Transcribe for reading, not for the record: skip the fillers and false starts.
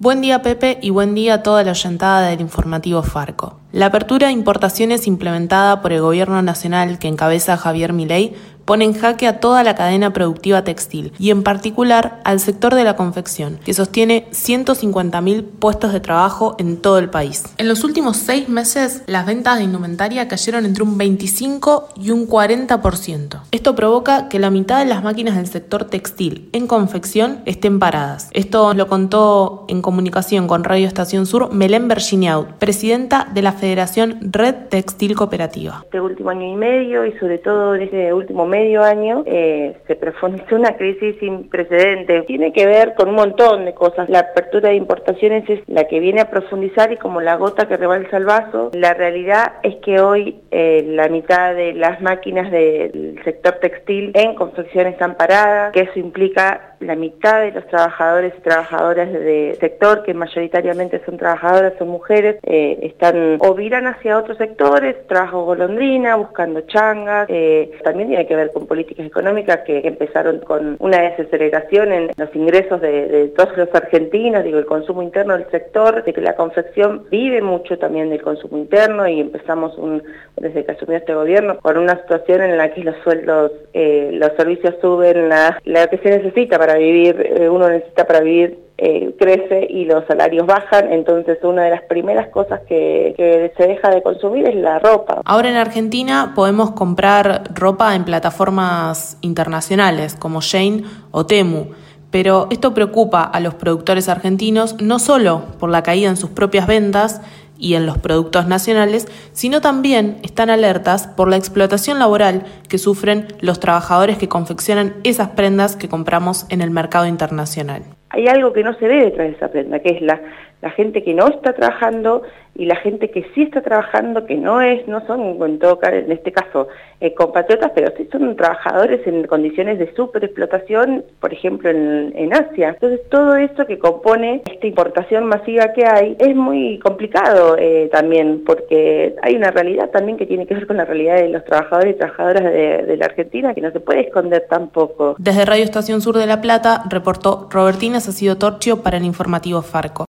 Buen día, Pepe, y buen día a toda la oyentada del informativo Farco. La apertura de importaciones implementada por el gobierno nacional que encabeza Javier Milei pone en jaque a toda la cadena productiva textil y en particular al sector de la confección, que sostiene 150.000 puestos de trabajo en todo el país. En los últimos 6 meses, las ventas de indumentaria cayeron entre un 25 y un 40%. Esto provoca que la mitad de las máquinas del sector textil en confección estén paradas. Esto lo contó en comunicación con Radio Estación Sur Melén Berginiaud, presidenta de la Federación Red Textil Cooperativa. Este último año y medio y sobre todo en este último medio año se profundizó una crisis sin precedentes. Tiene que ver con un montón de cosas. La apertura de importaciones es la que viene a profundizar y como la gota que rebalsa el vaso. La realidad es que hoy la mitad de las máquinas del sector textil en confección están paradas, que eso implica la mitad de los trabajadores y trabajadoras del sector, que mayoritariamente son trabajadoras, son mujeres, están o viran hacia otros sectores, trabajo golondrina, buscando changas. También tiene que ver con políticas económicas que empezaron con una desaceleración en los ingresos de todos los argentinos, el consumo interno del sector, de que la confección vive mucho también del consumo interno y empezamos desde que asumió este gobierno con una situación en la que los sueldos, los servicios suben, la que se necesita para vivir, uno necesita para vivir, crece y los salarios bajan, entonces una de las primeras cosas que se deja de consumir es la ropa. Ahora en Argentina podemos comprar ropa en plataformas internacionales como Shein o Temu, pero esto preocupa a los productores argentinos no solo por la caída en sus propias ventas y en los productos nacionales, sino también están alertas por la explotación laboral que sufren los trabajadores que confeccionan esas prendas que compramos en el mercado internacional. Hay algo que no se ve detrás de esa prenda, que es la gente que no está trabajando y la gente que sí está trabajando, que no son en este caso compatriotas, pero sí son trabajadores en condiciones de superexplotación, por ejemplo en Asia. Entonces todo esto que compone esta importación masiva que hay es muy complicado también, porque hay una realidad también que tiene que ver con la realidad de los trabajadores y trabajadoras de la Argentina, que no se puede esconder tampoco. Desde Radio Estación Sur de La Plata reportó Robertina Sacido Torchio para el informativo Farco.